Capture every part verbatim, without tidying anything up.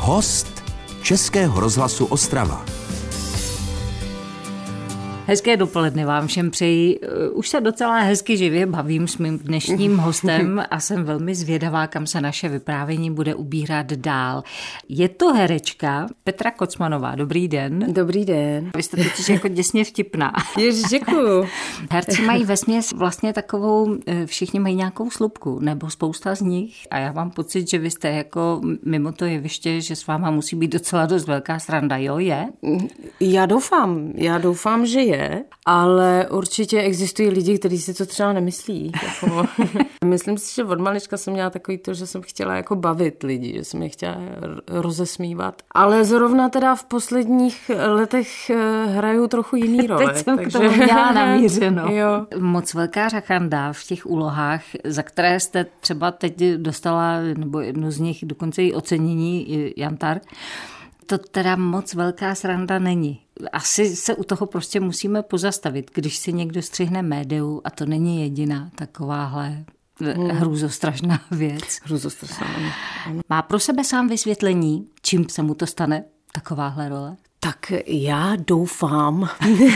Host Českého rozhlasu Ostrava. Hezké dopoledne vám všem přeji. Už se docela hezky živě bavím s mým dnešním hostem a jsem velmi zvědavá, kam se naše vyprávění bude ubírat dál. Je to herečka Petra Kocmanová. Dobrý den. Dobrý den. Vy jste totiž jako děsně vtipná. Ježiš, děkuju. Herci mají vesměs vlastně takovou, všichni mají nějakou slupku, nebo spousta z nich. A já mám pocit, že vy jste jako mimo to jeviště, že s váma musí být docela dost velká sranda. Jo, je? Já doufám, já doufám, že je. Ale určitě existují lidi, kteří si to třeba nemyslí. Jako. Myslím si, že od malička jsem měla takový to, že jsem chtěla jako bavit lidi, že jsem je chtěla rozesmívat. Ale zrovna teda v posledních letech hraju trochu jiný role. Teď jsem takže... to měla namířeno. Jo. Moc velká řachanda v těch úlohách, za které jste třeba teď dostala, nebo jednu z nich dokonce i ocenění Jantar. To teda moc velká sranda není. Asi se u toho prostě musíme pozastavit, když si někdo střihne médiu a to není jediná takováhle hmm. hrůzostrašná věc. Hrůzostrašná. Má pro sebe sám vysvětlení, čím se mu to stane, takováhle role? Tak já doufám,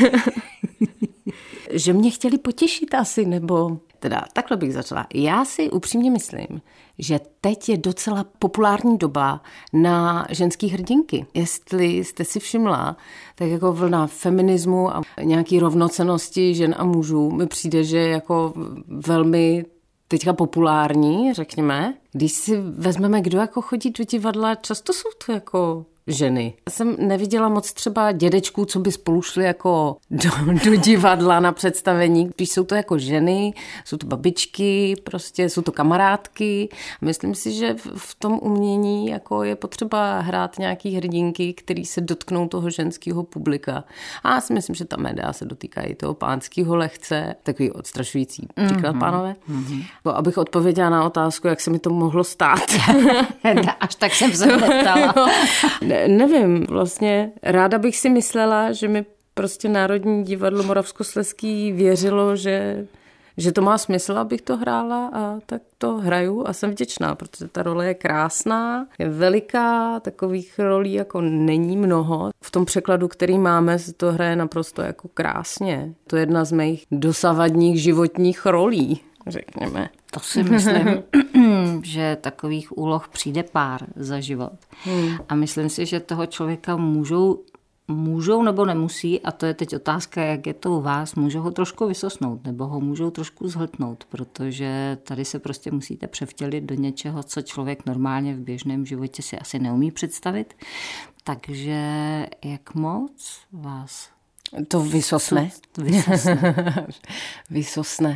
že mě chtěli potěšit asi, nebo... Teda takhle bych začala. Já si upřímně myslím, že teď je docela populární doba na ženský hrdinky. Jestli jste si všimla, tak jako vlna feminismu a nějaký rovnocennosti žen a mužů mi přijde, že jako velmi teďka populární, řekněme. Když si vezmeme, kdo jako chodí do divadla, často jsou to jako ženy. Já jsem neviděla moc třeba dědečků, co by spolu šli jako do, do divadla na představení. Když jsou to jako ženy, jsou to babičky, prostě jsou to kamarádky. Myslím si, že v, v tom umění jako je potřeba hrát nějaký hrdinky, který se dotknou toho ženského publika. A já si myslím, že ta média se dotýkají toho pánského lehce. Takový odstrašující příklad, mm-hmm. pánové. Mm-hmm. Bo abych odpověděla na otázku, jak se mi to mohlo stát. Až tak jsem se neptala. Ne, nevím, vlastně ráda bych si myslela, že mi prostě Národní divadlo Moravskoslezský věřilo, že, že to má smysl, abych to hrála, a tak to hraju a jsem vděčná, protože ta role je krásná, je veliká, takových rolí jako není mnoho. V tom překladu, který máme, se to hraje naprosto jako krásně. To je jedna z mých dosavadních životních rolí, řekněme. To si myslím, že takových úloh přijde pár za život. Hmm. A myslím si, že toho člověka můžou, můžou nebo nemusí, a to je teď otázka, jak je to u vás, můžou ho trošku vysosnout nebo ho můžou trošku zhltnout, protože tady se prostě musíte převtělit do něčeho, co člověk normálně v běžném životě si asi neumí představit. Takže jak moc vás... To vysosne. Vysosne. Vysosne.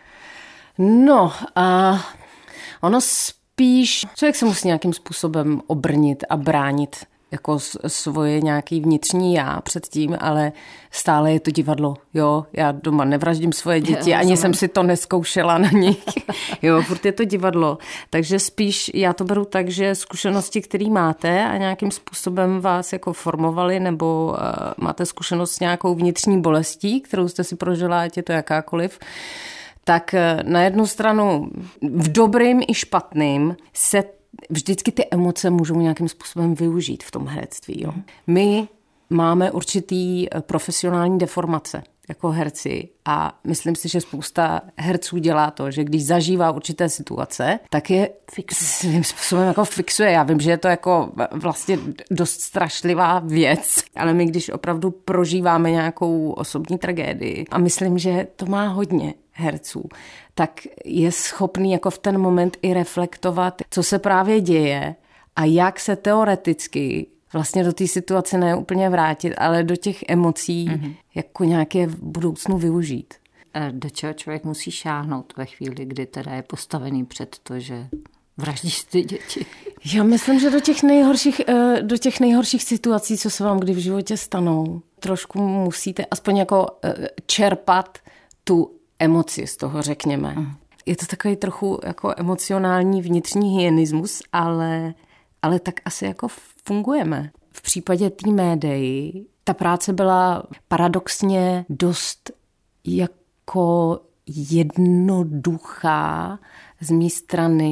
No a ono spíš, člověk se musí nějakým způsobem obrnit a bránit jako svoje nějaký vnitřní já předtím, ale stále je to divadlo. Jo, já doma nevraždím svoje děti, ani jsem si to neskoušela na nich. Jo, furt je to divadlo. Takže spíš já to beru tak, že zkušenosti, které máte a nějakým způsobem vás jako formovali, nebo uh, máte zkušenost s nějakou vnitřní bolestí, kterou jste si prožila, ať je to jakákoliv, tak na jednu stranu v dobrým i špatným se vždycky ty emoce můžou nějakým způsobem využít v tom herectví. Jo. My máme určitý profesionální deformace jako herci a myslím si, že spousta herců dělá to, že když zažívá určité situace, tak je svým způsobem jako fixuje. Já vím, že je to jako vlastně dost strašlivá věc, ale my když opravdu prožíváme nějakou osobní tragédii a myslím, že to má hodně herců, tak je schopný jako v ten moment i reflektovat, co se právě děje a jak se teoreticky vlastně do té situace ne úplně vrátit, ale do těch emocí mm-hmm. jako nějaké v budoucnu využít. Do čeho člověk musí šáhnout ve chvíli, kdy teda je postavený před to, že vraždí ty děti? Já myslím, že do těch nejhorších, do těch nejhorších situací, co se vám kdy v životě stanou, trošku musíte aspoň jako čerpat tu emoci z toho, řekněme. Mm. Je to takový trochu jako emocionální vnitřní hyenismus, ale, ale tak asi jako fungujeme. V případě té médii ta práce byla paradoxně dost jako jednoduchá z mé strany.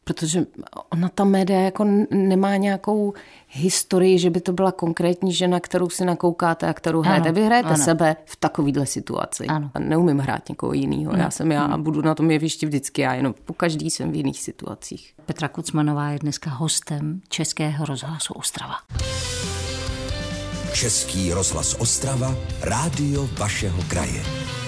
Protože ona ta média jako nemá nějakou historii, že by to byla konkrétní žena, kterou si nakoukáte a kterou hrajete. Vy hrajete ano. sebe v takovýhle situaci. Ano. Neumím hrát někoho jiného. Já jsem já a budu na tom jevišti vždycky já, jenom po každý jsem v jiných situacích. Petra Kucmanová je dneska hostem Českého rozhlasu Ostrava. Český rozhlas Ostrava, rádio vašeho kraje.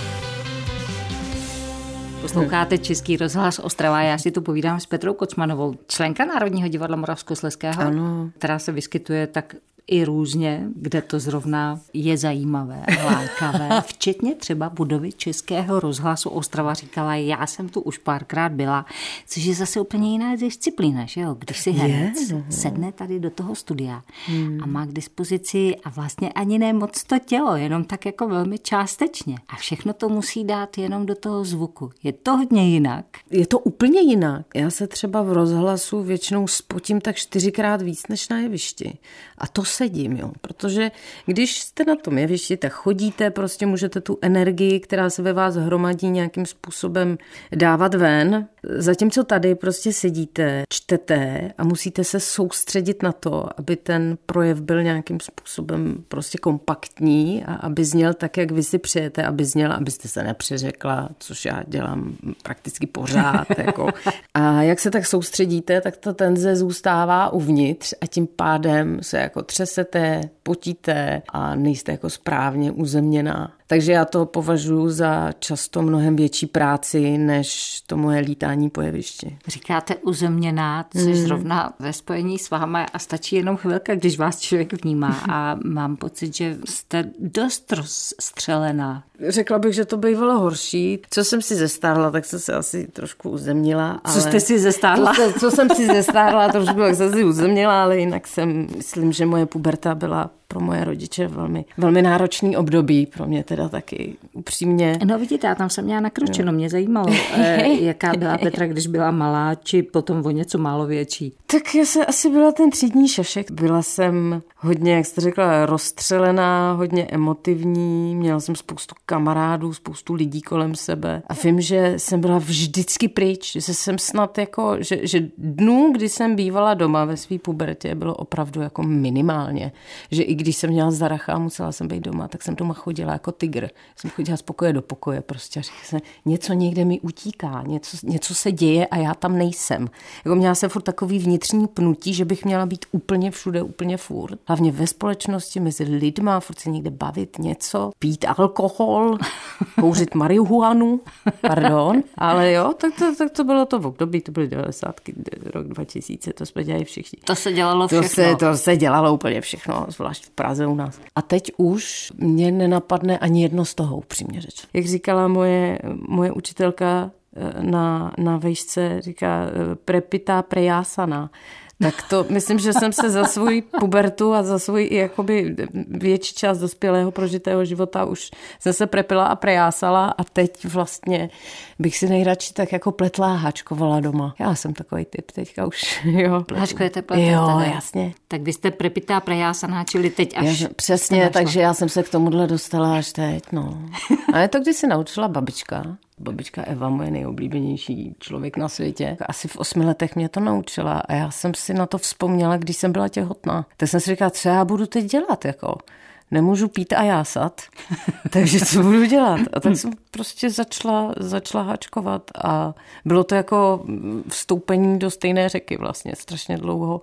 Posloucháte Český rozhlas Ostrava. Já si tu povídám s Petrou Kucmanovou, členka Národního divadla Moravskoslezského, ano. která se vyskytuje tak i různě, kde to zrovna je zajímavé, lákavé, včetně třeba budovy Českého rozhlasu Ostrava. Říkala, já jsem tu už párkrát byla, což je zase úplně jiná disciplína, že jo? Když si herec je, sedne tady do toho studia hmm. a má k dispozici a vlastně ani ne moc to tělo, jenom tak jako velmi částečně. A všechno to musí dát jenom do toho zvuku. Je to hodně jinak. Je to úplně jinak. Já se třeba v rozhlasu většinou spotím tak čtyřikrát víc než na jevišti. A to sedím, jo, protože když jste na tom jevišti, tak chodíte, prostě můžete tu energii, která se ve vás hromadí, nějakým způsobem dávat ven, zatímco tady prostě sedíte, čtete a musíte se soustředit na to, aby ten projev byl nějakým způsobem prostě kompaktní a aby zněl tak, jak vy si přejete, aby zněl, abyste se nepřeřekla, což já dělám prakticky pořád. Jako. A jak se tak soustředíte, tak ta tenze zůstává uvnitř a tím pádem se jako třesete, potíte a nejste jako správně uzemněná. Takže já to považuji za často mnohem větší práci, než to moje lítání po jevišti. Říkáte uzemněná, což mm. zrovna ve spojení s váma a stačí jenom chvilka, když vás člověk vnímá a mám pocit, že jste dost rozstřelená. Řekla bych, že to bývalo horší. Co jsem si zestárla, tak jsem se asi trošku uzemnila. Co jste si zestárla? Co, co jsem si zestárla, trošku jak jsem si uzemnila, ale jinak jsem, myslím, že moje puberta byla pro moje rodiče velmi, velmi náročný období, pro mě teda taky upřímně. No vidíte, já tam jsem měla nakročeno, mě zajímalo, jaká byla Petra, když byla malá, či potom o něco málo větší. Tak já jsem asi byla ten třídní šašek. Byla jsem hodně, jak jste řekla, rozstřelená, hodně emotivní, měla jsem spoustu kamarádů, spoustu lidí kolem sebe a vím, že jsem byla vždycky pryč, že jsem snad jako, že, že dnů, kdy jsem bývala doma ve své pubertě, bylo opravdu jako minimálně, že i když jsem měla zaracha a musela jsem být doma, tak jsem doma chodila jako tygr. Jsem chodila z pokoje do pokoje prostě a říkala jsem, něco někde mi utíká, něco, něco se děje a já tam nejsem. Jako měla jsem furt takový vnitřní pnutí, že bych měla být úplně všude, úplně furt. Hlavně ve společnosti, mezi lidma, furt se někde bavit něco, pít alkohol, kouřit marihuanu, pardon, ale jo, tak to, tak to bylo to v období, to byly devadesátky, rok dva tisíce, to jsme dělali všichni. To se dělalo všechno. To se, to se dělalo úplně všechno, zvlášť v Praze u nás. A teď už mě nenapadne ani jedno z toho, upřímně řečeno. Jak říkala moje, moje učitelka na, na vejšce, říká prepitá prejásana. Tak to myslím, že jsem se za svou pubertu a za svůj jakoby větší část dospělého prožitého života už jsem se prepila a prejásala a teď vlastně bych si nejradši tak jako pletla a háčkovala doma. Já jsem takový typ teďka už, jo. Háčkujete, pletete? Jo, teda. jasně. Tak vy jste prepitá prejásaná, čili teď až... Já, přesně, takže já jsem se k tomuhle dostala až teď, no. A je to, když se naučila babička. Babička Eva, moje nejoblíbenější člověk na světě. Asi v osmi letech mě to naučila a já jsem si na to vzpomněla, když jsem byla těhotná. Tak jsem si říkala, co já budu teď dělat, jako... Nemůžu pít a jásat, takže co budu dělat? A tak jsem prostě začala, začala háčkovat a bylo to jako vstoupení do stejné řeky vlastně strašně dlouho.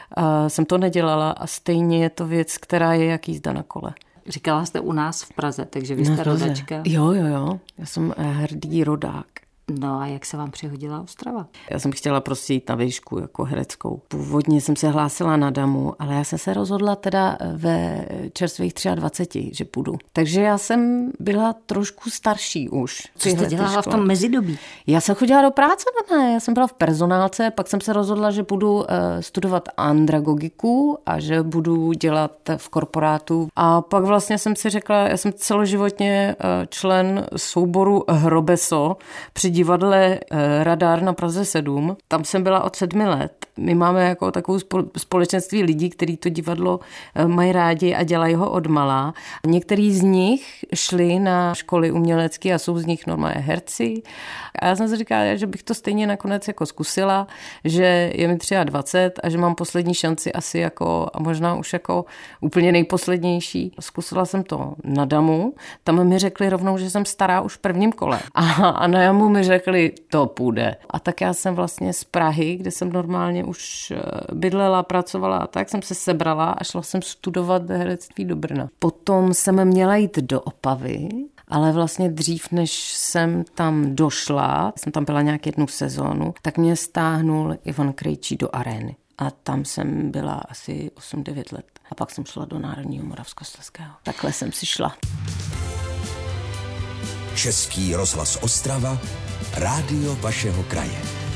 A jsem to nedělala a stejně je to věc, která je jak jízda na kole. Říkala jste u nás v Praze, takže vy jste rodačka. Jo, jo, jo. Já jsem hrdý rodák. No a jak se vám přihodila Ostrava? Já jsem chtěla prostě jít na výšku jako hereckou. Původně jsem se hlásila na damu, ale já jsem se rozhodla teda ve čerstvých dvaceti třech, že půjdu. Takže já jsem byla trošku starší už. Co jste dělala v tom mezidobí? Já jsem chodila do práce, ne, já jsem byla v personálce, pak jsem se rozhodla, že budu studovat andragogiku a že budu dělat v korporátu. A pak vlastně jsem si řekla, já jsem celoživotně člen souboru Hrobeso při divadle Radar na Praze sedm. Tam jsem byla od sedmi let My máme jako takovou společenství lidí, kteří to divadlo mají rádi a dělají ho odmala. Některý z nich šli na školy umělecké a jsou z nich normálně herci. A já jsem si říkala, že bych to stejně nakonec jako zkusila, že je mi dvacet tři a že mám poslední šanci asi jako, a možná už jako úplně nejposlednější. Zkusila jsem to na Damu, tam mi řekli rovnou, že jsem stará už v prvním kole. A, a na Jamu mi řekli, to půjde. A tak já jsem vlastně z Prahy, kde jsem normálně už bydlela, pracovala a tak jsem se sebrala a šla jsem studovat herectví do Brna. Potom jsem měla jít do Opavy, ale vlastně dřív, než jsem tam došla, jsem tam byla nějak jednu sezónu, tak mě stáhnul Ivan Krejčí do Arény. A tam jsem byla asi osm devět let. A pak jsem šla do Národního Moravskoslezského. Takhle jsem si šla. Český rozhlas Ostrava, rádio vašeho kraje.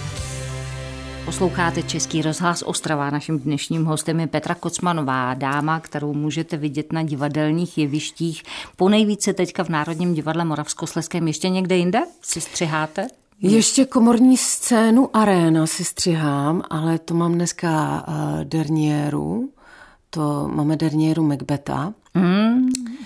Posloucháte Český rozhlas Ostrava. Naším dnešním hostem je Petra Kocmanová, dáma, kterou můžete vidět na divadelních jevištích. Ponejvíce teďka v Národním divadle Moravskoslezském. Ještě někde jinde si střiháte? Ještě komorní scénu Aréna si střihám, ale to mám dneska uh, derniéru. To máme derniéru Macbeta. Mm.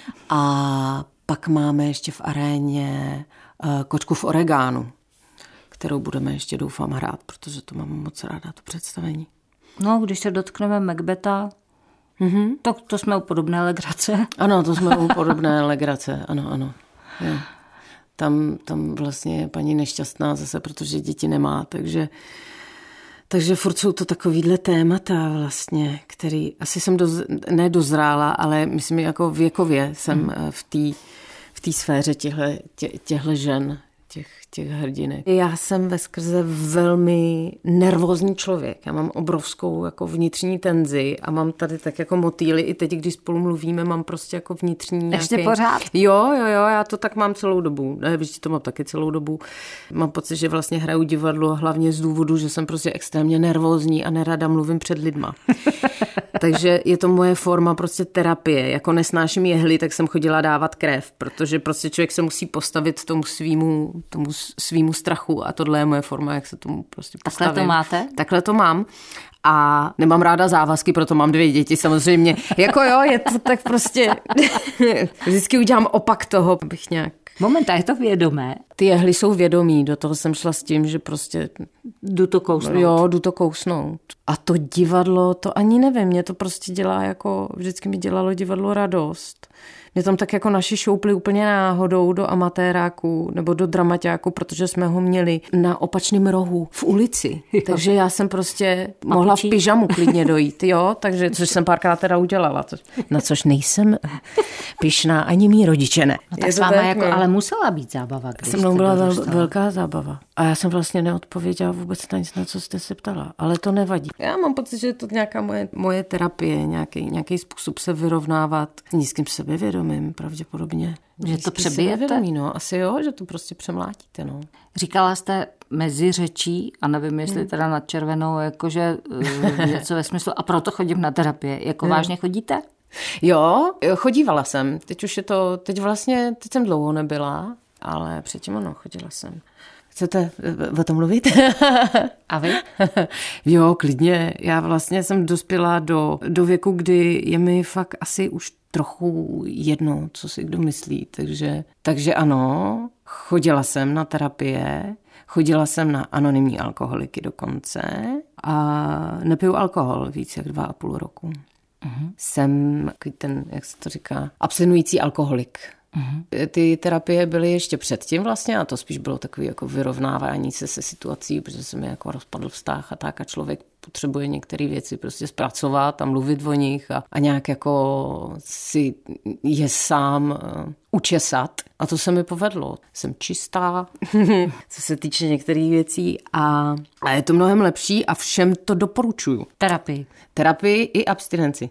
A pak máme ještě v Aréně uh, Kočku v oregánu, kterou budeme ještě doufám hrát, protože to mám moc ráda, to představení. No, když se dotkneme Macbeta, mm-hmm. tak to jsme u podobné legrace. Ano, to jsme u podobné legrace, ano, ano. Jo. Tam, tam vlastně je paní nešťastná zase, protože děti nemá, takže, takže furt jsou to takovýhle témata vlastně, který asi jsem doz, nedozrála, ale myslím jako věkově jsem hmm. v té v té sféře těchto tě, těchto žen, těch, těch hrdinek. Já jsem veskrze velmi nervózní člověk. Já mám obrovskou jako vnitřní tenzi a mám tady tak jako motýly. I teď, když spolu mluvíme, mám prostě jako vnitřní Ještě nějaký... pořád? Jo, jo, jo, já to tak mám celou dobu. Ne, víš, to mám taky celou dobu. Mám pocit, že vlastně hraju divadlo hlavně z důvodu, že jsem prostě extrémně nervózní a nerada mluvím před lidma. Takže je to moje forma prostě terapie. Jako nesnáším jehly, tak jsem chodila dávat krev, protože prostě člověk se musí postavit tomu svýmu, tomu svýmu strachu a tohle je moje forma, jak se tomu prostě postavím. Takhle to máte? Takhle to mám. A nemám ráda závazky, proto mám dvě děti samozřejmě. Jako jo, je to tak prostě... Vždycky udělám opak toho, abych nějak... Moment, a je to vědomé? Ty jehly jsou vědomí, do toho jsem šla s tím, že prostě... Jdu to kousnout. Jo, jdu to kousnout. A to divadlo, to ani nevím, mě to prostě dělá jako... Vždycky mi dělalo divadlo radost. Mě tam tak jako naši šoupli úplně náhodou do amatéráku nebo do dramaťáku, protože jsme ho měli na opačném rohu v ulici. Jo. Takže já jsem prostě Papučí. mohla v pyžamu klidně dojít, jo, takže což jsem párkrát teda udělala. Na což nejsem pyšná, ani mý rodiče ne. No tak s váma jako, ale musela být zábava. Se mnou byla vel, velká zábava. A já jsem vlastně neodpověděla vůbec na nic, na co jste se ptala. Ale to nevadí. Já mám pocit, že je to nějaká moje, moje terapie, nějaký, nějaký způsob se vyrovnávat s nízkým sebevědomím, pravděpodobně. Že to přebijete? No, asi jo, že to prostě přemlátíte. No. Říkala jste mezi řečí, a nevím, jestli hmm. teda nad červenou, jakože něco ve smyslu, a proto chodím na terapii. Jako hmm. vážně chodíte? Jo, chodívala jsem. Teď už je to, teď vlastně, teď jsem dlouho nebyla, ale předtím ano, chodila jsem. Chcete o tom mluvit? A vy? Jo, klidně. Já vlastně jsem dospěla do, do věku, kdy je mi fakt asi už trochu jedno, co si kdo myslí. Takže, takže ano, chodila jsem na terapie, chodila jsem na anonymní alkoholiky dokonce a nepiju alkohol víc jak dva a půl roku. Uh-huh. Jsem ten, jak se to říká, abstinující alkoholik. Uhum. Ty terapie byly ještě předtím vlastně a to spíš bylo takový jako vyrovnávání se se situací, protože se mi jako rozpadl vztah a tak a člověk potřebuje některé věci prostě zpracovat a mluvit o nich a, a nějak jako si je sám uh, učesat. A to se mi povedlo. Jsem čistá, co se týče některých věcí a, a je to mnohem lepší a všem to doporučuju. Terapii. Terapii i abstinenci.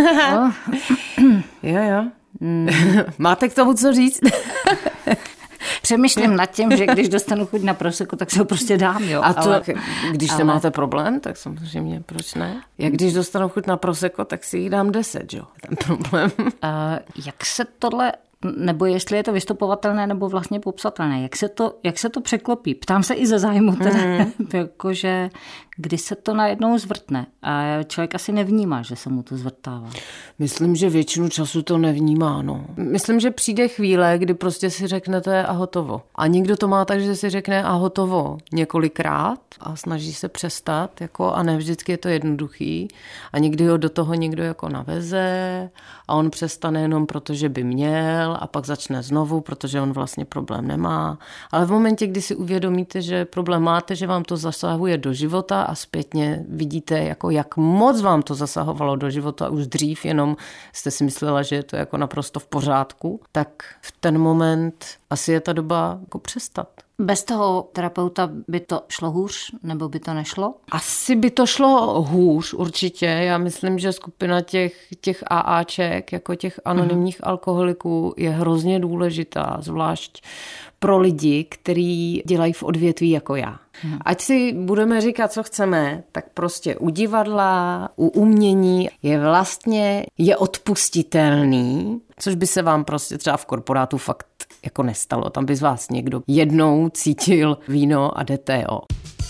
jo, jo. Mm. Máte k tomu co říct? Přemýšlím nad tím, že když dostanu chuť na prosecco, tak se ho prostě dám, jo. A to, ale, když ale... nemáte problém, tak samozřejmě, proč ne? Jak když dostanu chuť na prosecco, tak si jich dám deset, jo. Ten problém. Uh, jak se tohle, nebo jestli je to vystupovatelné, nebo vlastně popsatelné, jak se to, jak se to překlopí? Ptám se i ze zájmu teda, mm. jakože kdy se to najednou zvrtne a člověk asi nevnímá, že se mu to zvrtává. Myslím, že většinu času to nevnímá, no. Myslím, že přijde chvíle, kdy prostě si řeknete a hotovo. A někdo to má tak, že si řekne a hotovo několikrát a snaží se přestat, jako, a ne vždycky je to jednoduchý. A někdy ho do toho někdo jako naveze a on přestane jenom proto, že by měl a pak začne znovu, protože on vlastně problém nemá. Ale v momentě, kdy si uvědomíte, že problém máte, že vám to zasahuje do života a zpětně vidíte, jako jak moc vám to zasahovalo do života už dřív, jenom jste si myslela, že je to jako naprosto v pořádku, tak v ten moment asi je ta doba jako přestat. Bez toho terapeuta by to šlo hůř, nebo by to nešlo? Asi by to šlo hůř, určitě. Já myslím, že skupina těch, těch AAček, jako těch anonymních mm. alkoholiků, je hrozně důležitá, zvlášť pro lidi, kteří dělají v odvětví jako já. Mm. Ať si budeme říkat, co chceme, tak prostě u divadla, u umění je vlastně je odpustitelný, což by se vám prostě třeba v korporátu fakt jako nestalo. Tam by z vás někdo jednou cítil víno a D T O.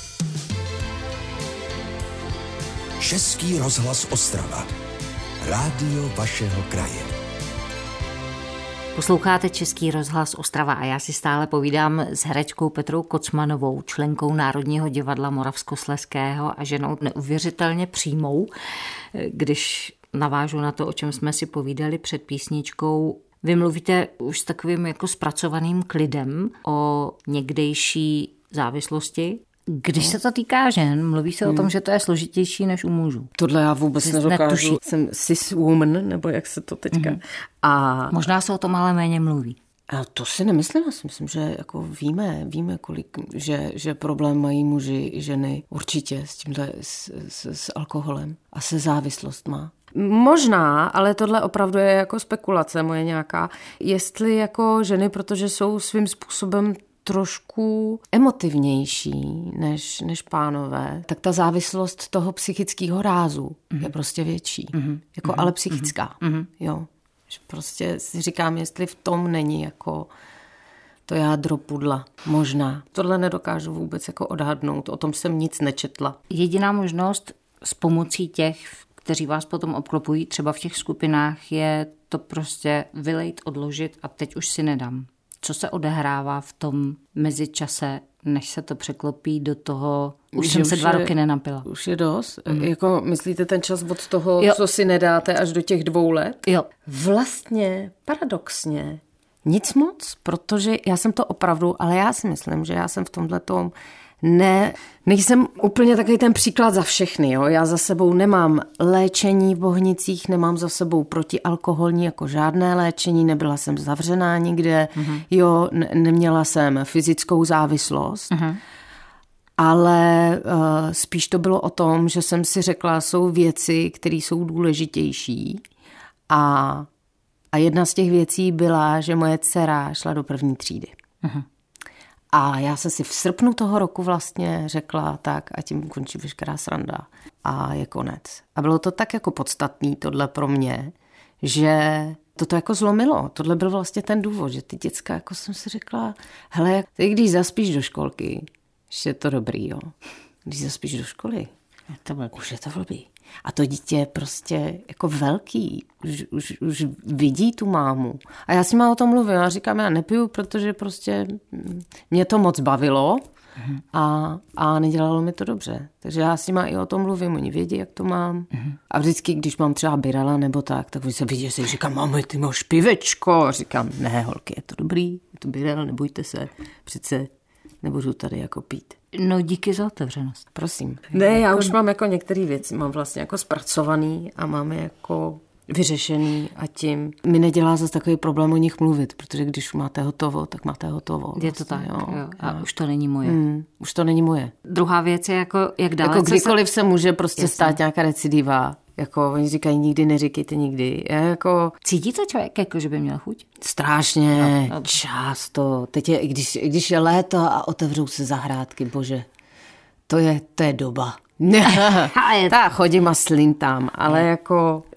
Český rozhlas Ostrava. Rádio vašeho kraje. Posloucháte Český rozhlas Ostrava a já si stále povídám s herečkou Petrou Kocmanovou, členkou Národního divadla Moravskoslezského a ženou neuvěřitelně přímou. Když navážu na to, o čem jsme si povídali před písničkou, vy mluvíte už s takovým jako zpracovaným klidem o někdejší závislosti. Když se to týká žen, mluví se hmm. o tom, že to je složitější než u mužů. Tohle já vůbec Jsi nedokážu. Netuší. Jsem cis woman, nebo jak se to teďka. Hmm. A možná se o tom ale méně mluví. A to si nemyslím, já si myslím, že jako víme, víme, kolik, že, že problém mají muži i ženy určitě s tímhle, s, s, s alkoholem a se závislostma. Možná, ale tohle opravdu je jako spekulace moje nějaká, jestli jako ženy, protože jsou svým způsobem trošku emotivnější než, než pánové, tak ta závislost toho psychického rázu mm-hmm. je prostě větší. Mm-hmm. Jako mm-hmm. ale psychická. Mm-hmm. Jo. Že prostě si říkám, jestli v tom není jako to jádro pudla. Možná. Tohle nedokážu vůbec jako odhadnout. O tom jsem nic nečetla. Jediná možnost s pomocí těch, kteří vás potom obklopují, třeba v těch skupinách, je to prostě vylejt, odložit a teď už si nedám. Co se odehrává v tom mezičase, než se to překlopí do toho, už jsem se dva je, roky nenapila. Už je dost? Mm. Jako myslíte ten čas od toho, jo. co si nedáte, až do těch dvou let? Jo. Vlastně, paradoxně, nic moc, protože já jsem to opravdu, ale já si myslím, že já jsem v tomhletom ne, nejsem úplně takový ten příklad za všechny. Jo? Já za sebou nemám léčení v Bohnicích, nemám za sebou protialkoholní jako žádné léčení, nebyla jsem zavřená nikde, mm-hmm. jo, ne, neměla jsem fyzickou závislost, mm-hmm. ale uh, spíš to bylo o tom, že jsem si řekla, jsou věci, které jsou důležitější a, a jedna z těch věcí byla, že moje dcera šla do první třídy. Mm-hmm. A já jsem si v srpnu toho roku vlastně řekla tak a tím končí veškerá sranda a je konec. A bylo to tak jako podstatný tohle pro mě, že toto jako zlomilo. Tohle byl vlastně ten důvod, že ty děcka, jako jsem si řekla, hele, ty když zaspíš do školky, že je to dobrý, jo. Když zaspíš do školy, je to blbý. Už je to blbý. A to dítě je prostě jako velký, už, už, už vidí tu mámu. A já si má o tom mluvím, já říkám, já nepiju, protože prostě mě to moc bavilo a, a nedělalo mi to dobře. Takže já s nima i o tom mluvím, oni vědí, jak to mám. A vždycky, když mám třeba birala nebo tak, tak oni se vidí, že si říkám, mami, ty máš pivečko. A říkám, ne, holky, je to dobrý, je to birala, nebojte se, přece nebudu tady jako pít. No díky za otevřenost. Prosím. Ne, já už mám jako některé věci, mám vlastně jako zpracovaný a máme jako vyřešený a tím mi nedělá zase takový problém o nich mluvit, protože když máte hotovo, tak máte hotovo. Vlastně, je to tak, jo. jo. A, a už to není moje. Mm, už to není moje. Druhá věc je jako, jak dále. Jako kdykoliv se... se může prostě Jasně. stát nějaká recidiva. Jako oni říkají, nikdy neříkejte nikdy. Já jako... Cítí to člověk, jako že by měl chuť? Strašně, no, no. často. Teď je, když, když je léto a otevřou se zahrádky, bože, to je, to je doba. Tak chodím a slintám, ale jako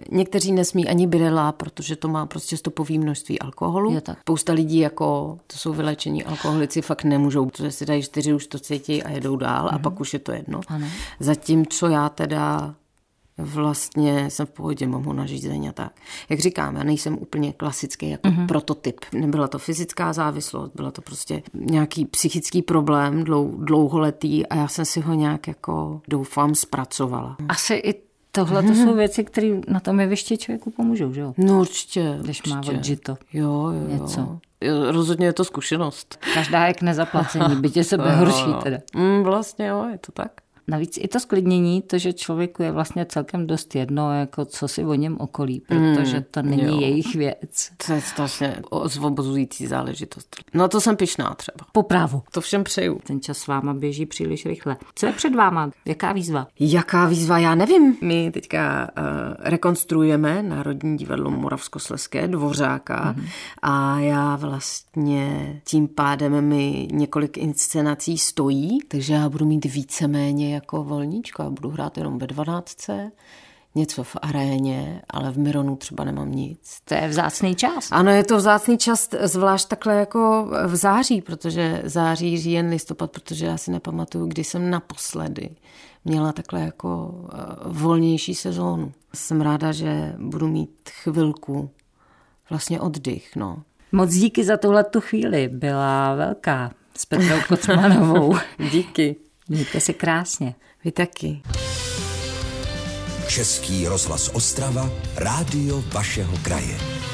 někteří nesmí ani birela, protože to má prostě stopový množství alkoholu. Je tak. Spousta lidí, jako to jsou vylečení alkoholici, fakt nemůžou, protože si dají čtyři, už to cítí a jedou dál mm-hmm. a pak už je to jedno. Ano. Zatímco já teda vlastně jsem v pohodě, mám ho nařízení a tak. Jak říkám, já nejsem úplně klasický jako mm-hmm. prototyp. Nebyla to fyzická závislost, byla to prostě nějaký psychický problém dlou, dlouholetý a já jsem si ho nějak jako doufám zpracovala. Asi i tohle to jsou věci, které na tom jevišti člověku pomůžou, že jo? No určitě. Když určitě. má odžito. Jo, jo, něco. Jo, rozhodně je to zkušenost. Každá je k nezaplacení, byť je sebe horší teda. Mm, vlastně jo, je to tak. Navíc i to sklidnění, to, že člověku je vlastně celkem dost jedno, jako co si o něm okolí, protože to není jo. jejich věc. To je strašně osvobozující záležitost. No to jsem pyšná třeba. Po právu. To všem přeju. Ten čas s váma běží příliš rychle. Co je před váma? Jaká výzva? Jaká výzva? Já nevím. My teďka uh, rekonstruujeme Národní divadlo Moravskoslezské, Dvořáka mm-hmm. a já vlastně tím pádem mi několik inscenací stojí, takže já budu mít víceméně jako volníčko. Já budu hrát jenom ve dvanáctce, něco v aréně, ale v Mironu třeba nemám nic. To je vzácný čas. Ano, je to vzácný čas, zvlášť takhle jako v září, protože září, říjen, listopad, protože já si nepamatuju, kdy jsem naposledy měla takhle jako volnější sezónu. Jsem ráda, že budu mít chvilku vlastně oddych, no. Moc díky za tuhletu chvíli, byla velká s Petrou Kocmanovou. Díky. Mějte se krásně. Vy taky. Český rozhlas Ostrava, rádio vašeho kraje.